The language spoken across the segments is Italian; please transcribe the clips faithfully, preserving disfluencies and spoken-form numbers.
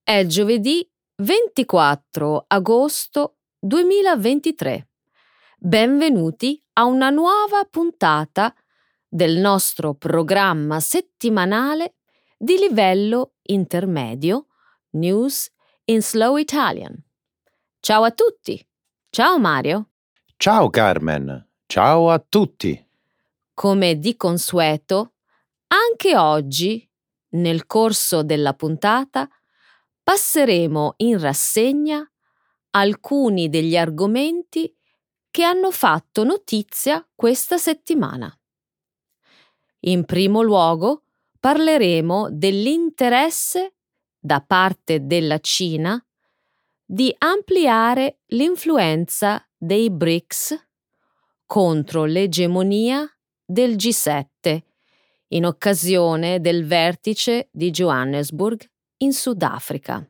È giovedì ventiquattro agosto duemilaventitré. Benvenuti a una nuova puntata del nostro programma settimanale di livello intermedio News in Slow Italian. Ciao a tutti! Ciao Mario! Ciao Carmen, ciao a tutti! Come di consueto, anche oggi, nel corso della puntata, passeremo in rassegna alcuni degli argomenti che hanno fatto notizia questa settimana. In primo luogo, parleremo dell'interesse da parte della Cina di ampliare l'influenza dei B R I C S contro l'egemonia del G sette in occasione del vertice di Johannesburg in Sudafrica.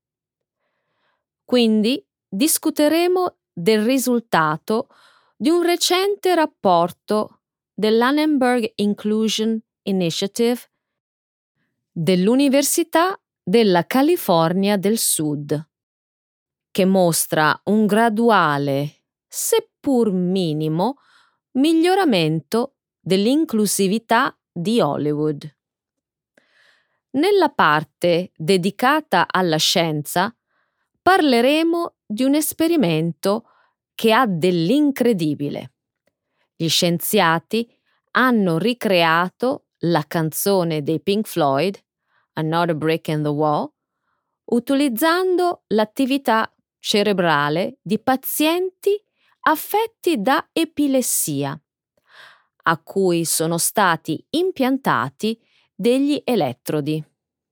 Quindi discuteremo del risultato di un recente rapporto dell'Annenberg Inclusion Initiative dell'Università della California del Sud, che mostra un graduale, seppur minimo, miglioramento dell'inclusività di Hollywood. Nella parte dedicata alla scienza parleremo di un esperimento che ha dell'incredibile. Gli scienziati hanno ricreato la canzone dei Pink Floyd, Another Brick in the Wall, utilizzando l'attività cerebrale di pazienti affetti da epilessia, a cui sono stati impiantati degli elettrodi.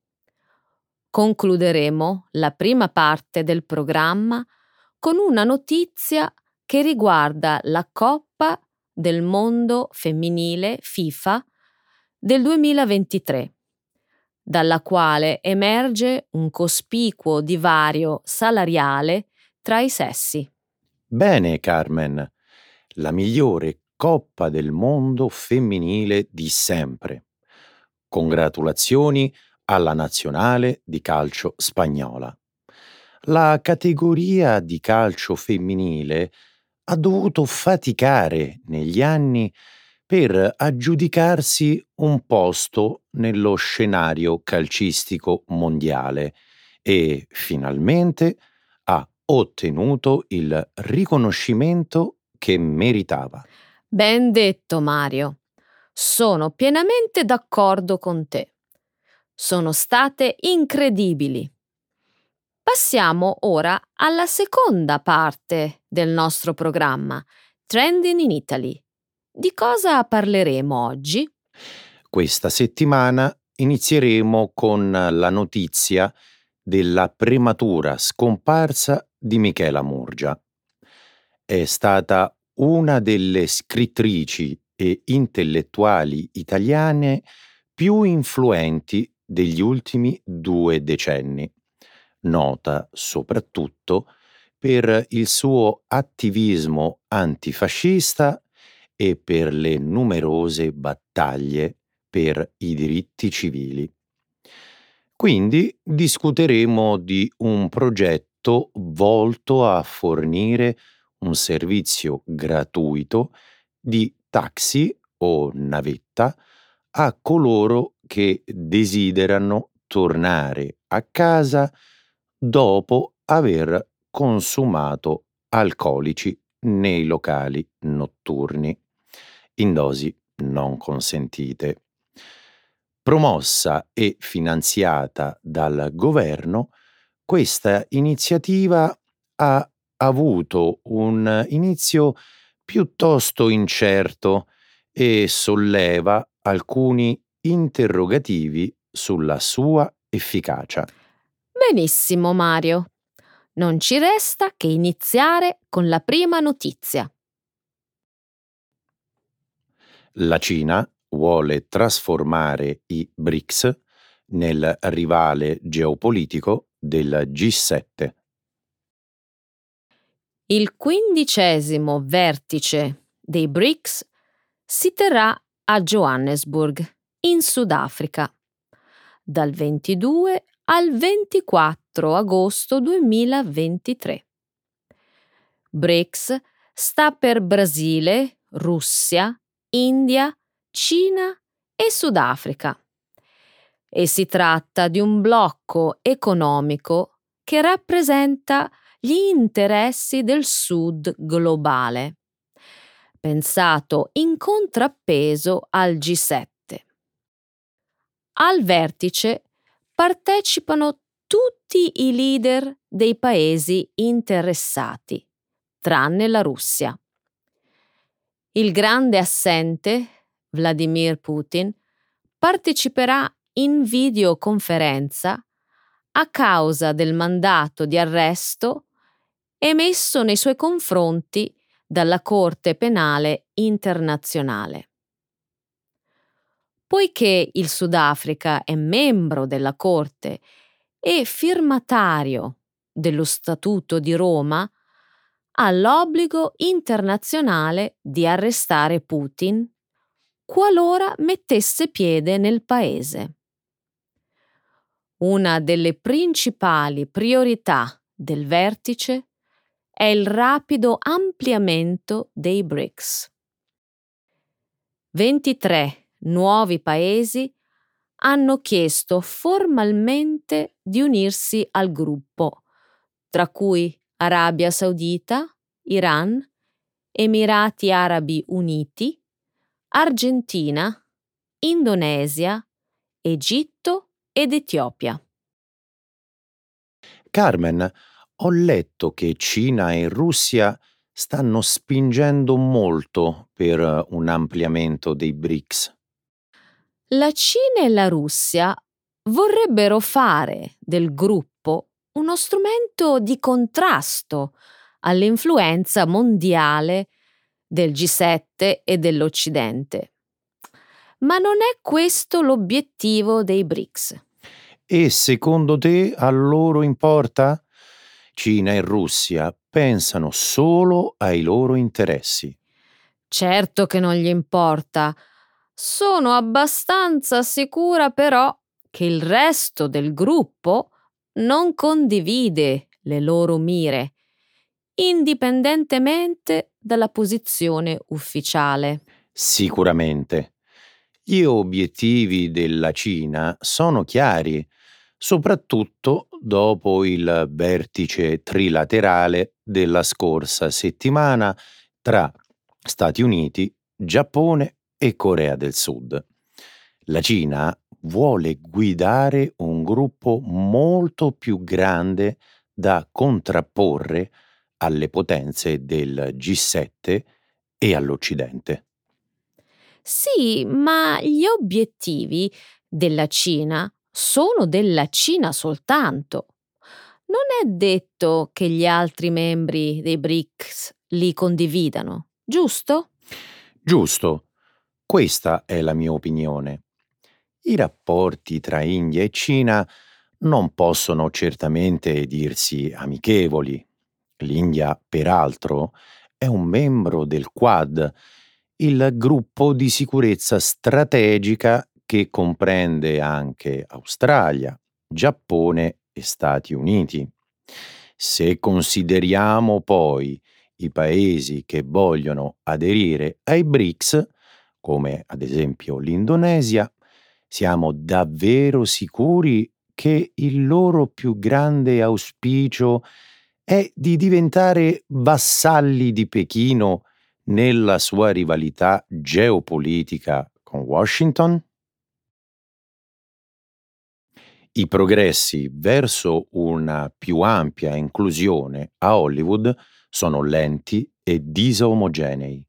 Concluderemo la prima parte del programma con una notizia che riguarda la Coppa del Mondo femminile FIFA del duemilaventitré, dalla quale emerge un cospicuo divario salariale tra i sessi. Bene, Carmen, la migliore Coppa del Mondo femminile di sempre. Congratulazioni alla nazionale di calcio spagnola. La categoria di calcio femminile ha dovuto faticare negli anni per aggiudicarsi un posto nello scenario calcistico mondiale e finalmente ha ottenuto il riconoscimento che meritava. Ben detto, Mario. Sono pienamente d'accordo con te. Sono state incredibili. Passiamo ora alla seconda parte del nostro programma, Trending in Italy. Di cosa parleremo oggi? Questa settimana inizieremo con la notizia della prematura scomparsa di Michela Murgia. È stata una delle scrittrici e intellettuali italiane più influenti degli ultimi due decenni, nota soprattutto per il suo attivismo antifascista e per le numerose battaglie per i diritti civili. Quindi discuteremo di un progetto volto a fornire un servizio gratuito di taxi o navetta a coloro che desiderano tornare a casa dopo aver consumato alcolici nei locali notturni in dosi non consentite. Promossa e finanziata dal governo, questa iniziativa ha avuto un inizio piuttosto incerto e solleva alcuni interrogativi sulla sua efficacia. Benissimo, Mario. Non ci resta che iniziare con la prima notizia. La Cina vuole trasformare i B R I C S nel rivale geopolitico del G sette. Il quindicesimo vertice dei B R I C S si terrà a Johannesburg, in Sudafrica, dal ventidue al ventiquattro quattro agosto duemilaventitré. BRICS sta per Brasile, Russia, India, Cina e Sudafrica e si tratta di un blocco economico che rappresenta gli interessi del Sud globale, pensato in contrappeso al G sette. Al vertice partecipano tutti i leader dei paesi interessati, tranne la Russia. Il grande assente, Vladimir Putin, parteciperà in videoconferenza a causa del mandato di arresto emesso nei suoi confronti dalla Corte Penale Internazionale. Poiché il Sudafrica è membro della Corte e firmatario dello Statuto di Roma, ha l'obbligo internazionale di arrestare Putin qualora mettesse piede nel paese. Una delle principali priorità del vertice è il rapido ampliamento dei BRICS. ventitré nuovi paesi hanno chiesto formalmente di unirsi al gruppo, tra cui Arabia Saudita, Iran, Emirati Arabi Uniti, Argentina, Indonesia, Egitto ed Etiopia. Carmen, ho letto che Cina e Russia stanno spingendo molto per un ampliamento dei BRICS. La Cina e la Russia vorrebbero fare del gruppo uno strumento di contrasto all'influenza mondiale del G sette e dell'Occidente. Ma non è questo l'obiettivo dei BRICS. E secondo te a loro importa? Cina e Russia pensano solo ai loro interessi. Certo che non gli importa. Sono abbastanza sicura però che il resto del gruppo non condivide le loro mire, indipendentemente dalla posizione ufficiale. Sicuramente. Gli obiettivi della Cina sono chiari, soprattutto dopo il vertice trilaterale della scorsa settimana tra Stati Uniti, Giappone e Corea del Sud. La Cina vuole guidare un gruppo molto più grande da contrapporre alle potenze del G sette e all'Occidente. Sì, ma gli obiettivi della Cina sono della Cina soltanto. Non è detto che gli altri membri dei BRICS li condividano, giusto? Giusto, questa è la mia opinione. I rapporti tra India e Cina non possono certamente dirsi amichevoli. L'India, peraltro, è un membro del Quad, il gruppo di sicurezza strategica che comprende anche Australia, Giappone e Stati Uniti. Se consideriamo poi i paesi che vogliono aderire ai BRICS, come ad esempio l'Indonesia, siamo davvero sicuri che il loro più grande auspicio è di diventare vassalli di Pechino nella sua rivalità geopolitica con Washington? I progressi verso una più ampia inclusione a Hollywood sono lenti e disomogenei.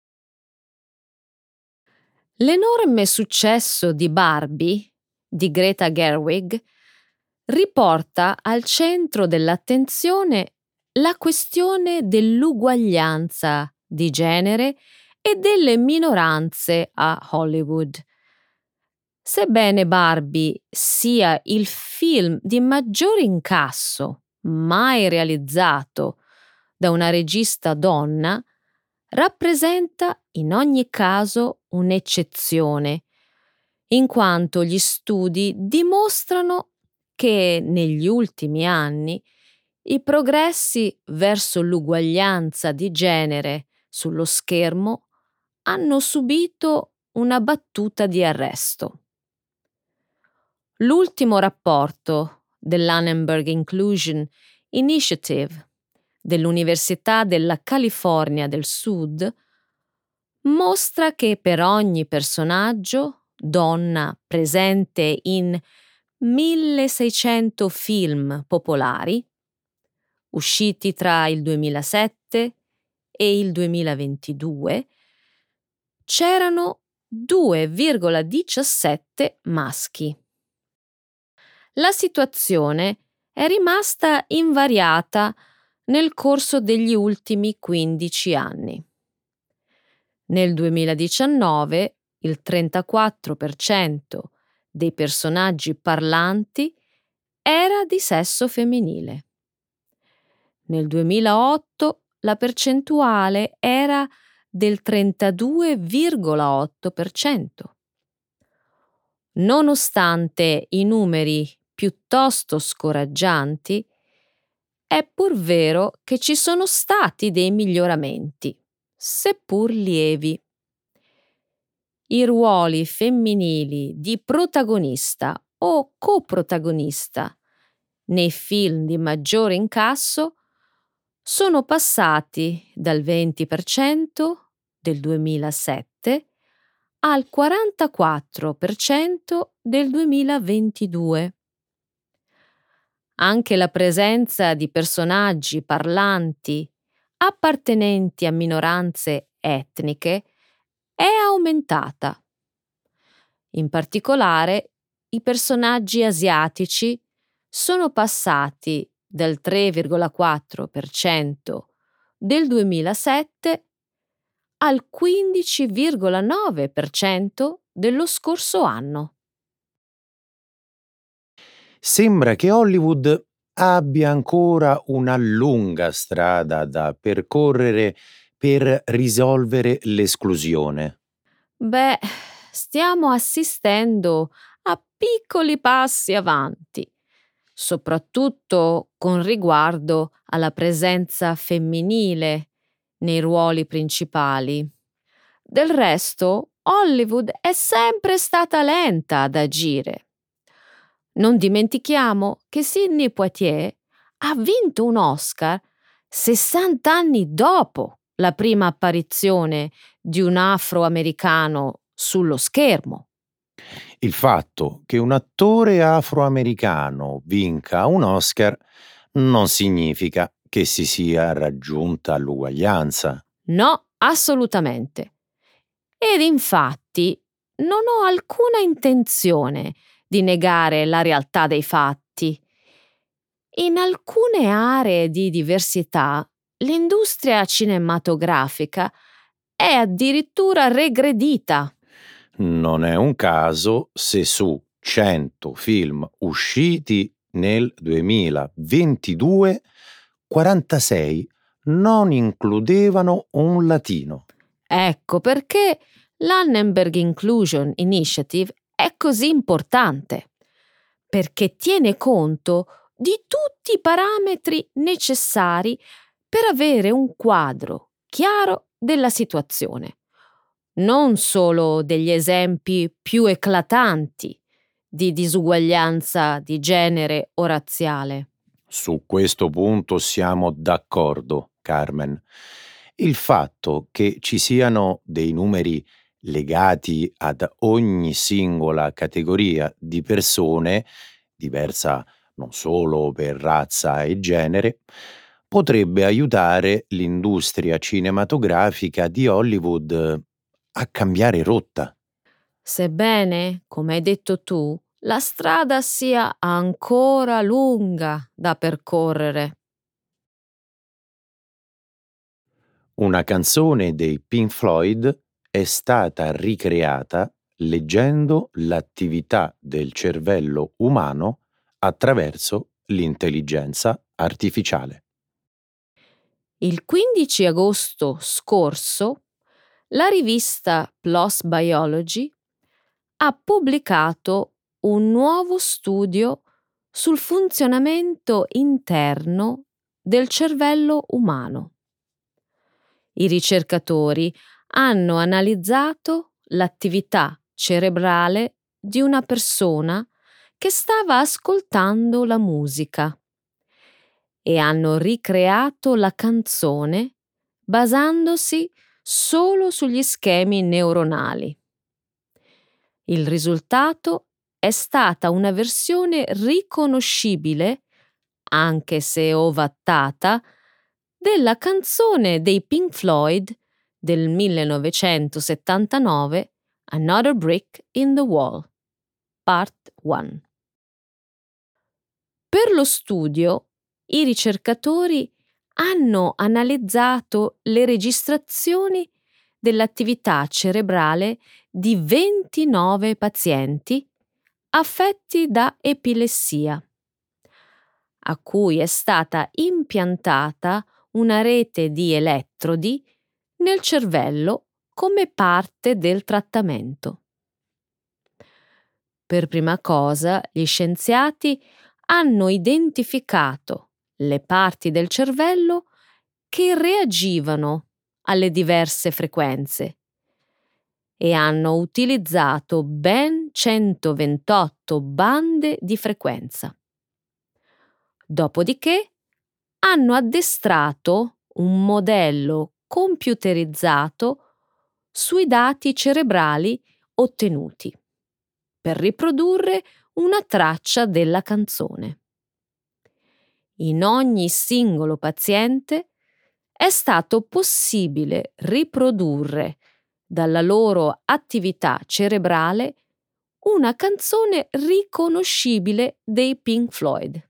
L'enorme successo di Barbie, di Greta Gerwig, riporta al centro dell'attenzione la questione dell'uguaglianza di genere e delle minoranze a Hollywood. Sebbene Barbie sia il film di maggior incasso mai realizzato da una regista donna, rappresenta in ogni caso un'eccezione, in quanto gli studi dimostrano che negli ultimi anni i progressi verso l'uguaglianza di genere sullo schermo hanno subito una battuta di arresto. L'ultimo rapporto dell'Annenberg Inclusion Initiative dell'Università della California del Sud mostra che per ogni personaggio donna presente in milleseicento film popolari, usciti tra il duemilasette e il duemilaventidue, c'erano due virgola diciassette maschi. La situazione è rimasta invariata nel corso degli ultimi quindici anni. Nel duemiladiciannove il trentaquattro per cento dei personaggi parlanti era di sesso femminile. Nel duemilaotto la percentuale era del trentadue virgola otto per cento. Nonostante i numeri piuttosto scoraggianti, è pur vero che ci sono stati dei miglioramenti, seppur lievi. I ruoli femminili di protagonista o coprotagonista nei film di maggiore incasso sono passati dal venti per cento del duemilasette al quarantaquattro per cento del duemilaventidue. Anche la presenza di personaggi parlanti appartenenti a minoranze etniche è aumentata. In particolare, i personaggi asiatici sono passati dal tre virgola quattro per cento del duemilasette al quindici virgola nove per cento dello scorso anno. Sembra che Hollywood abbia ancora una lunga strada da percorrere per risolvere l'esclusione. Beh, stiamo assistendo a piccoli passi avanti, soprattutto con riguardo alla presenza femminile nei ruoli principali. Del resto, Hollywood è sempre stata lenta ad agire. Non dimentichiamo che Sidney Poitier ha vinto un Oscar sessanta anni dopo la prima apparizione di un afroamericano sullo schermo. Il fatto che un attore afroamericano vinca un Oscar non significa che si sia raggiunta l'uguaglianza. No, assolutamente. Ed infatti non ho alcuna intenzione di negare la realtà dei fatti. In alcune aree di diversità, l'industria cinematografica è addirittura regredita. Non è un caso se su cento film usciti nel duemilaventidue, quarantasei non includevano un latino. Ecco perché l'Annenberg Inclusion Initiative è così importante, perché tiene conto di tutti i parametri necessari per avere un quadro chiaro della situazione, non solo degli esempi più eclatanti di disuguaglianza di genere o razziale. Su questo punto siamo d'accordo, Carmen. Il fatto che ci siano dei numeri legati ad ogni singola categoria di persone, diversa non solo per razza e genere, potrebbe aiutare l'industria cinematografica di Hollywood a cambiare rotta. Sebbene, come hai detto tu, la strada sia ancora lunga da percorrere. Una canzone dei Pink Floyd è stata ricreata leggendo l'attività del cervello umano attraverso l'intelligenza artificiale. Il quindici agosto scorso, la rivista PLOS Biology ha pubblicato un nuovo studio sul funzionamento interno del cervello umano. I ricercatori hanno analizzato l'attività cerebrale di una persona che stava ascoltando la musica e hanno ricreato la canzone basandosi solo sugli schemi neuronali. Il risultato è stata una versione riconoscibile, anche se ovattata, della canzone dei Pink Floyd del millenovecentosettantanove, Another Brick in the Wall, Part uno. Per lo studio, i ricercatori hanno analizzato le registrazioni dell'attività cerebrale di ventinove pazienti affetti da epilessia, a cui è stata impiantata una rete di elettrodi nel cervello come parte del trattamento. Per prima cosa, gli scienziati hanno identificato le parti del cervello che reagivano alle diverse frequenze e hanno utilizzato ben centoventotto bande di frequenza. Dopodiché hanno addestrato un modello computerizzato sui dati cerebrali ottenuti per riprodurre una traccia della canzone. In ogni singolo paziente è stato possibile riprodurre dalla loro attività cerebrale una canzone riconoscibile dei Pink Floyd.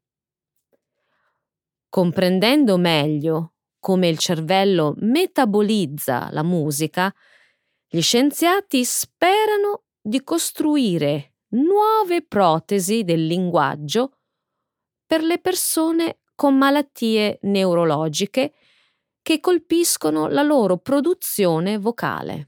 Comprendendo meglio come il cervello metabolizza la musica, gli scienziati sperano di costruire nuove protesi del linguaggio per le persone con malattie neurologiche che colpiscono la loro produzione vocale.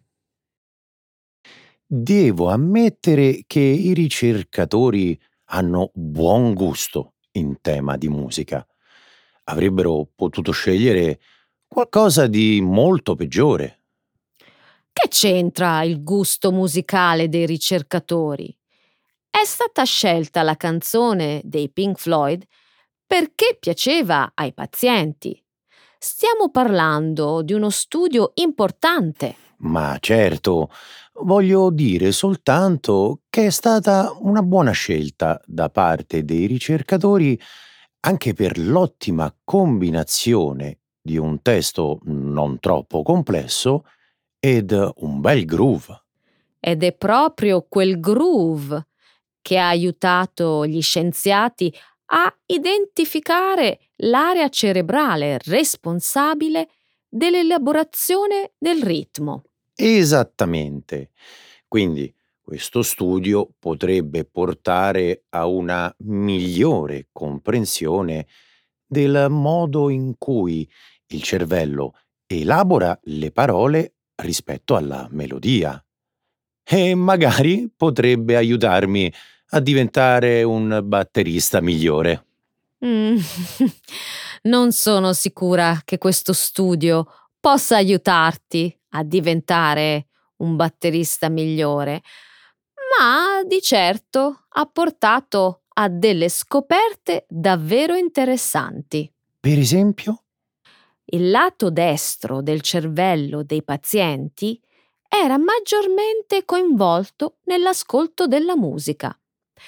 Devo ammettere che i ricercatori hanno buon gusto in tema di musica. Avrebbero potuto scegliere qualcosa di molto peggiore. Che c'entra il gusto musicale dei ricercatori? È stata scelta la canzone dei Pink Floyd perché piaceva ai pazienti. Stiamo parlando di uno studio importante. Ma certo, voglio dire soltanto che è stata una buona scelta da parte dei ricercatori anche per l'ottima combinazione di un testo non troppo complesso ed un bel groove. Ed è proprio quel groove che ha aiutato gli scienziati a identificare l'area cerebrale responsabile dell'elaborazione del ritmo. Esattamente. Quindi questo studio potrebbe portare a una migliore comprensione del modo in cui il cervello elabora le parole rispetto alla melodia. E magari potrebbe aiutarmi a diventare un batterista migliore. Mm. Non sono sicura che questo studio possa aiutarti a diventare un batterista migliore, ma di certo ha portato a delle scoperte davvero interessanti. Per esempio? Il lato destro del cervello dei pazienti era maggiormente coinvolto nell'ascolto della musica.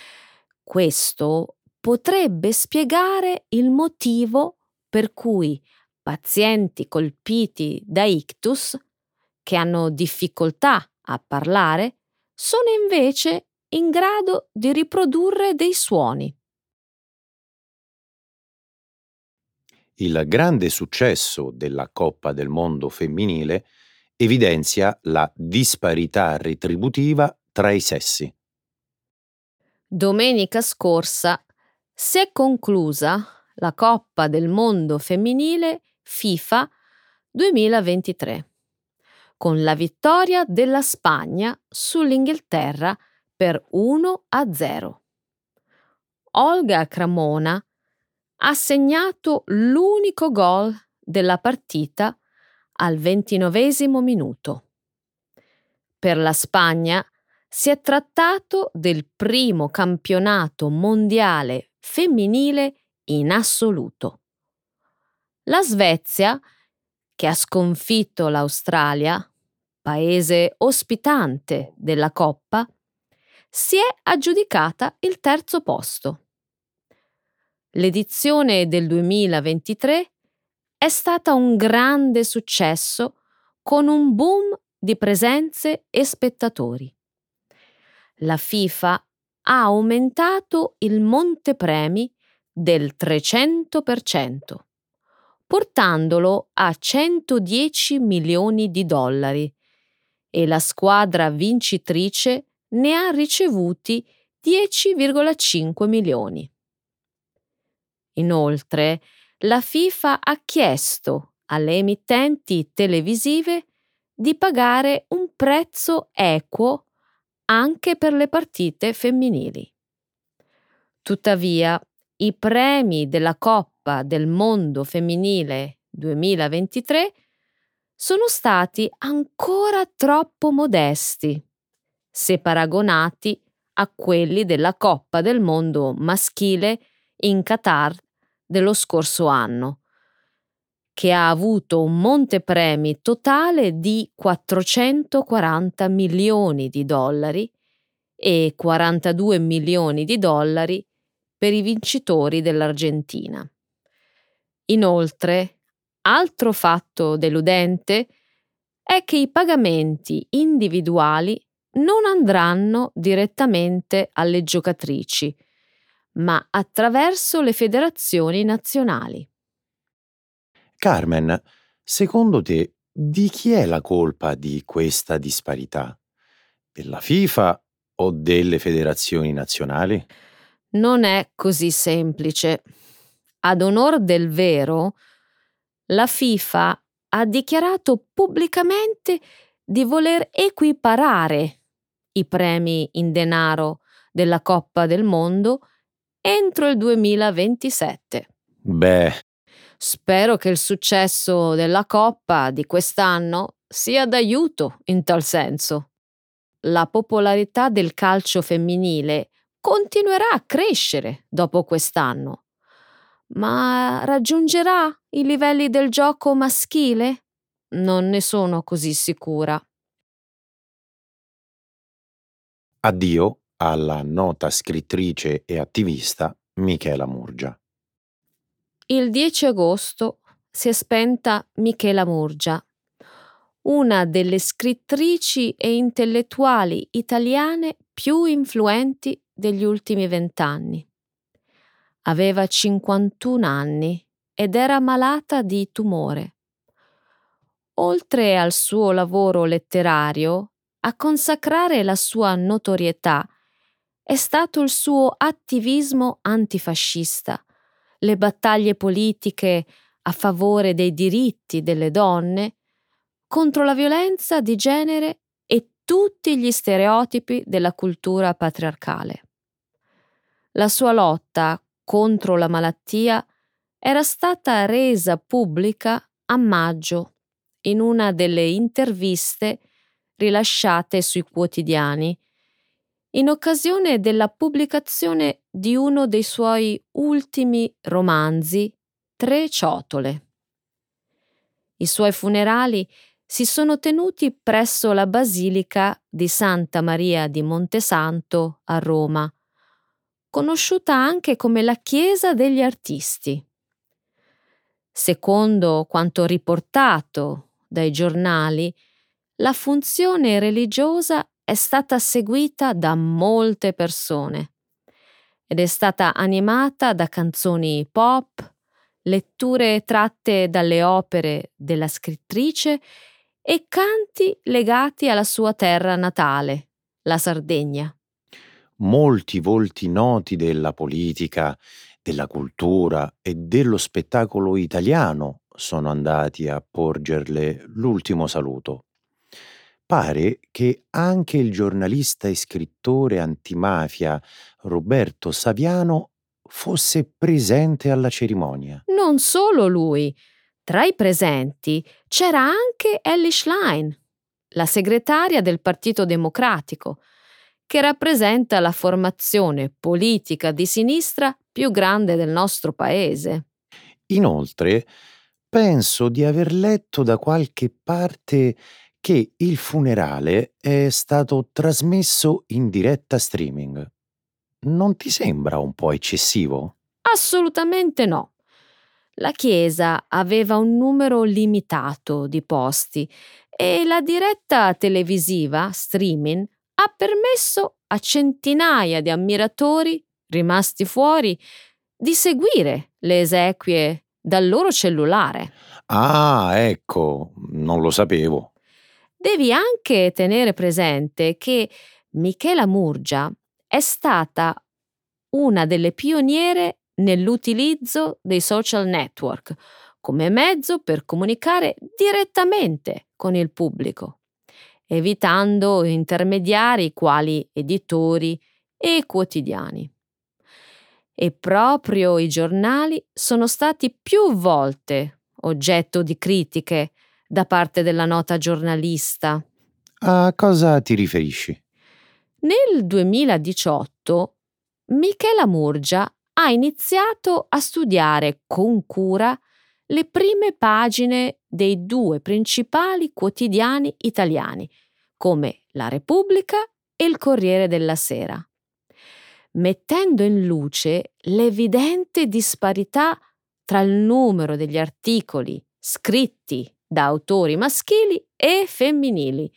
Questo potrebbe spiegare il motivo per cui pazienti colpiti da ictus, che hanno difficoltà a parlare, sono invece in grado di riprodurre dei suoni. Il grande successo della Coppa del Mondo femminile evidenzia la disparità retributiva tra i sessi. Domenica scorsa si è conclusa la Coppa del Mondo femminile FIFA duemilaventitré, con la vittoria della Spagna sull'Inghilterra per uno a zero. Olga Cremona ha segnato l'unico gol della partita al ventinovesimo minuto. Per la Spagna si è trattato del primo campionato mondiale femminile in assoluto. La Svezia, che ha sconfitto l'Australia, paese ospitante della Coppa, si è aggiudicata il terzo posto. L'edizione del duemilaventitré è stata un grande successo con un boom di presenze e spettatori. La FIFA ha aumentato il montepremi del trecento per cento, portandolo a centodieci milioni di dollari, e la squadra vincitrice ne ha ricevuti dieci virgola cinque milioni. Inoltre, la FIFA ha chiesto alle emittenti televisive di pagare un prezzo equo anche per le partite femminili. Tuttavia, i premi della Coppa del Mondo Femminile duemilaventitré sono stati ancora troppo modesti se paragonati a quelli della Coppa del Mondo Maschile in Qatar dello scorso anno, che ha avuto un montepremi totale di quattrocentoquaranta milioni di dollari e quarantadue milioni di dollari per i vincitori dell'Argentina. Inoltre, altro fatto deludente è che i pagamenti individuali non andranno direttamente alle giocatrici, ma attraverso le federazioni nazionali. Carmen, secondo te di chi è la colpa di questa disparità? Della FIFA o delle federazioni nazionali? Non è così semplice. Ad onor del vero, la FIFA ha dichiarato pubblicamente di voler equiparare i premi in denaro della Coppa del Mondo entro il duemilaventisette. Beh, Spero che il successo della Coppa di quest'anno sia d'aiuto in tal senso. La popolarità del calcio femminile continuerà a crescere dopo quest'anno, ma raggiungerà i livelli del gioco maschile? Non ne sono così sicura. addio alla nota scrittrice e attivista Michela Murgia. Il dieci agosto si è spenta Michela Murgia, una delle scrittrici e intellettuali italiane più influenti degli ultimi vent'anni. Aveva cinquantuno anni ed era malata di tumore. Oltre al suo lavoro letterario, a consacrare la sua notorietà è stato il suo attivismo antifascista, le battaglie politiche a favore dei diritti delle donne, contro la violenza di genere e tutti gli stereotipi della cultura patriarcale. La sua lotta contro la malattia era stata resa pubblica a maggio in una delle interviste rilasciate sui quotidiani, in occasione della pubblicazione di uno dei suoi ultimi romanzi, Tre ciotole. I suoi funerali si sono tenuti presso la Basilica di Santa Maria di Montesanto a Roma, conosciuta anche come la Chiesa degli Artisti. Secondo quanto riportato dai giornali, la funzione religiosa è stata seguita da molte persone ed è stata animata da canzoni pop, letture tratte dalle opere della scrittrice e canti legati alla sua terra natale, la Sardegna. Molti volti noti della politica, della cultura e dello spettacolo italiano sono andati a porgerle l'ultimo saluto. Pare che anche il giornalista e scrittore antimafia Roberto Saviano fosse presente alla cerimonia. Non solo lui. Tra i presenti c'era anche Elly Schlein, la segretaria del Partito Democratico, che rappresenta la formazione politica di sinistra più grande del nostro paese. Inoltre, penso di aver letto da qualche parte che il funerale è stato trasmesso in diretta streaming. Non ti sembra un po' eccessivo? Assolutamente no. La chiesa aveva un numero limitato di posti e la diretta televisiva, streaming, ha permesso a centinaia di ammiratori rimasti fuori di seguire le esequie dal loro cellulare. Ah, ecco, non lo sapevo. Devi anche tenere presente che Michela Murgia è stata una delle pioniere nell'utilizzo dei social network come mezzo per comunicare direttamente con il pubblico, evitando intermediari quali editori e quotidiani. E proprio i giornali sono stati più volte oggetto di critiche da parte della nota giornalista. A cosa ti riferisci? Nel duemiladiciotto Michela Murgia ha iniziato a studiare con cura le prime pagine dei due principali quotidiani italiani, come La Repubblica e il Corriere della Sera, mettendo in luce l'evidente disparità tra il numero degli articoli scritti da autori maschili e femminili,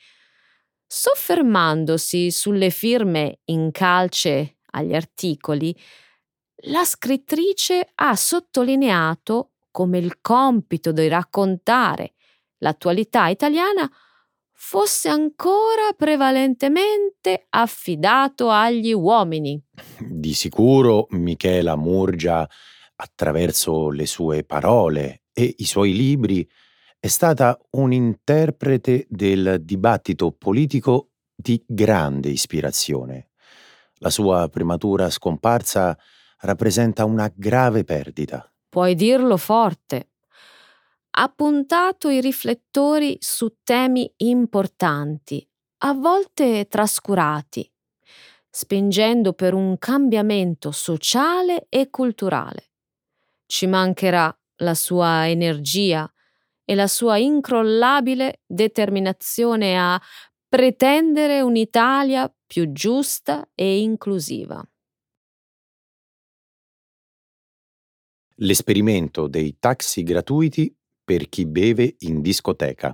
soffermandosi sulle firme in calce agli articoli. La scrittrice ha sottolineato come il compito di raccontare l'attualità italiana fosse ancora prevalentemente affidato agli uomini. Di sicuro Michela Murgia, attraverso le sue parole e i suoi libri, è stata un'interprete del dibattito politico di grande ispirazione. La sua prematura scomparsa rappresenta una grave perdita. Puoi dirlo forte. Ha puntato i riflettori su temi importanti, a volte trascurati, spingendo per un cambiamento sociale e culturale. Ci mancherà la sua energia e la sua incrollabile determinazione a pretendere un'Italia più giusta e inclusiva. L'esperimento dei taxi gratuiti per chi beve in discoteca.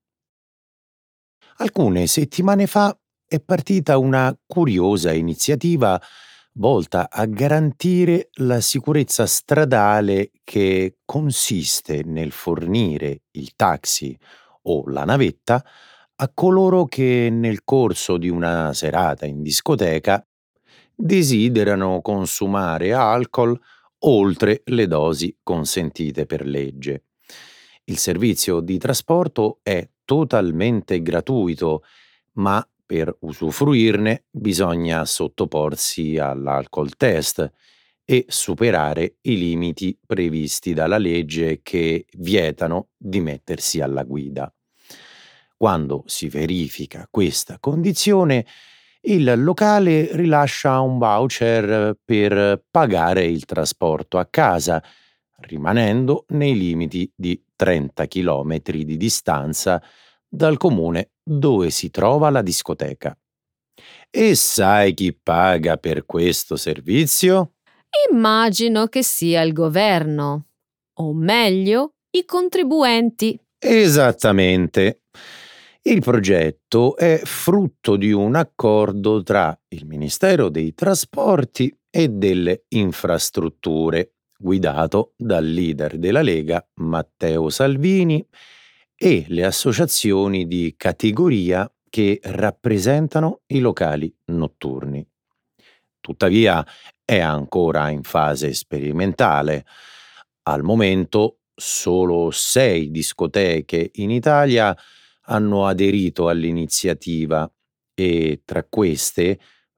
Alcune settimane fa è partita una curiosa iniziativa volta a garantire la sicurezza stradale, che consiste nel fornire il taxi o la navetta a coloro che nel corso di una serata in discoteca desiderano consumare alcol oltre le dosi consentite per legge. Il servizio di trasporto è totalmente gratuito, ma per usufruirne bisogna sottoporsi all'alcol test e superare i limiti previsti dalla legge, che vietano di mettersi alla guida. Quando si verifica questa condizione, il locale rilascia un voucher per pagare il trasporto a casa, rimanendo nei limiti di trenta chilometri di distanza dal comune dove si trova la discoteca. E sai chi paga per questo servizio? Immagino che sia il governo, o meglio, i contribuenti. Esattamente. Il progetto è frutto di un accordo tra il Ministero dei Trasporti e delle Infrastrutture, guidato dal leader della Lega Matteo Salvini, e le associazioni di categoria che rappresentano i locali notturni. Tuttavia è ancora in fase sperimentale. Al momento solo sei discoteche in Italia hanno aderito all'iniziativa, e tra queste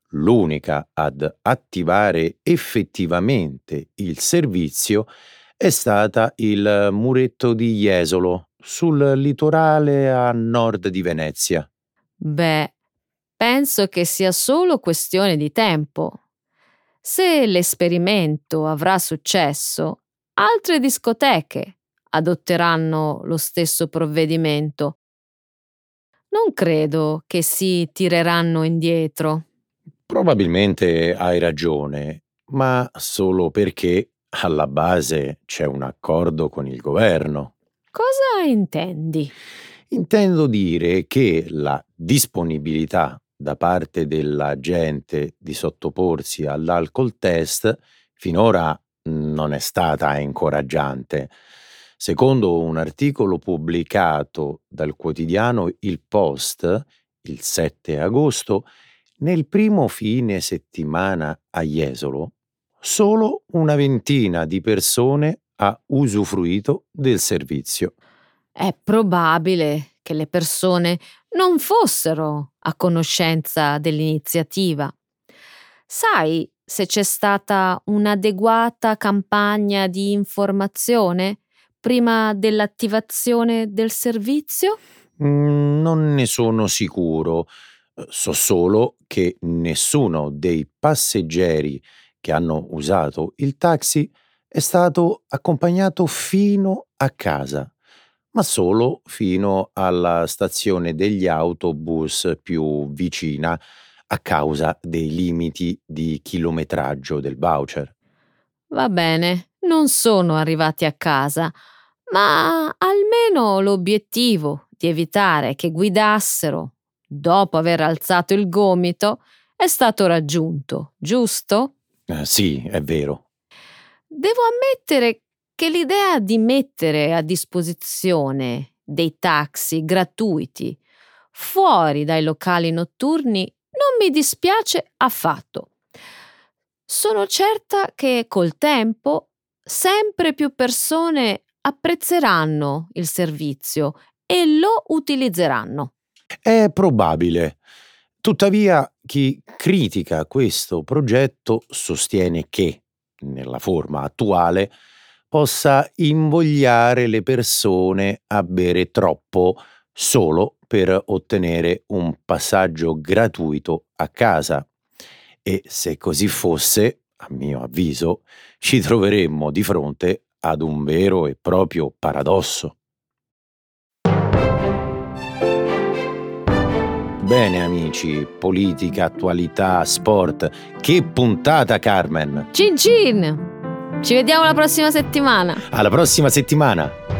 l'unica ad attivare effettivamente il servizio è stata il muretto di Jesolo, sul litorale a nord di Venezia. Beh, penso che sia solo questione di tempo. Se l'esperimento avrà successo, altre discoteche adotteranno lo stesso provvedimento. Non credo che si tireranno indietro. Probabilmente hai ragione, ma solo perché alla base c'è un accordo con il governo. Cosa intendi? Intendo dire che la disponibilità da parte della gente di sottoporsi all'alcol test finora non è stata incoraggiante. Secondo un articolo pubblicato dal quotidiano Il Post il sette agosto, nel primo fine settimana a Jesolo, solo una ventina di persone ha usufruito del servizio. È probabile che le persone non fossero a conoscenza dell'iniziativa. Sai se c'è stata un'adeguata campagna di informazione prima dell'attivazione del servizio? Mm, non ne sono sicuro. Eh, So solo che nessuno dei passeggeri che hanno usato il taxi è stato accompagnato fino a casa, ma solo fino alla stazione degli autobus più vicina a causa dei limiti di chilometraggio del voucher. Va bene, non sono arrivati a casa, ma almeno l'obiettivo di evitare che guidassero dopo aver alzato il gomito è stato raggiunto, giusto? Eh, sì, è vero. Devo ammettere che l'idea di mettere a disposizione dei taxi gratuiti fuori dai locali notturni non mi dispiace affatto. Sono certa che col tempo sempre più persone apprezzeranno il servizio e lo utilizzeranno. È probabile. Tuttavia, chi critica questo progetto sostiene che, nella forma attuale, possa invogliare le persone a bere troppo solo per ottenere un passaggio gratuito a casa. E se così fosse, a mio avviso, ci troveremmo di fronte ad un vero e proprio paradosso. Bene amici, politica, attualità, sport. Che puntata, Carmen! Cin cin! Ci vediamo la prossima settimana! Alla prossima settimana!